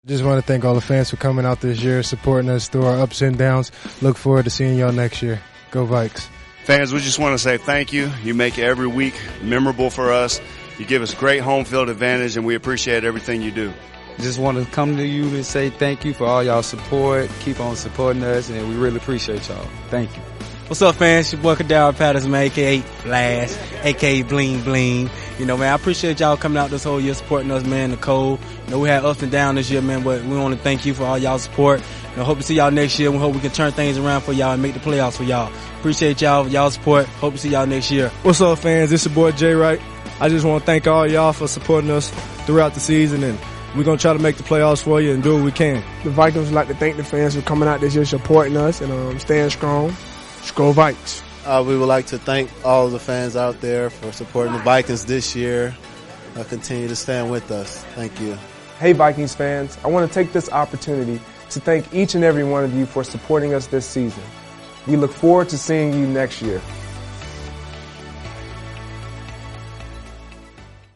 Just want to thank all the fans for coming out this year, supporting us through our ups and downs. Look forward to seeing y'all next year. Go Vikes. Fans, we just want to say thank you. You make every week memorable for us. You give us great home field advantage, and we appreciate everything you do. Just want to come to you and say thank you for all y'all support. Keep on supporting us, and we really appreciate y'all. Thank you. What's up, fans? Your boy Kadar Patterson, man, a.k.a. Flash, a.k.a. Bling Bling. You know, man, I appreciate y'all coming out this whole year supporting us, man, the cold. You know, we had ups and downs this year, man, but we want to thank you for all y'all support. You know, hope to see y'all next year. We hope we can turn things around for y'all and make the playoffs for y'all. Appreciate y'all support. Hope to see y'all next year. What's up, fans? This your boy Jay Wright. I just want to thank all y'all for supporting us throughout the season, and we're going to try to make the playoffs for you and do what we can. The Vikings would like to thank the fans for coming out this year, supporting us, and staying strong. Go Vikes. We would like to thank all of the fans out there for supporting the Vikings this year. Continue to stand with us. Thank you. Hey, Vikings fans. I want to take this opportunity to thank each and every one of you for supporting us this season. We look forward to seeing you next year.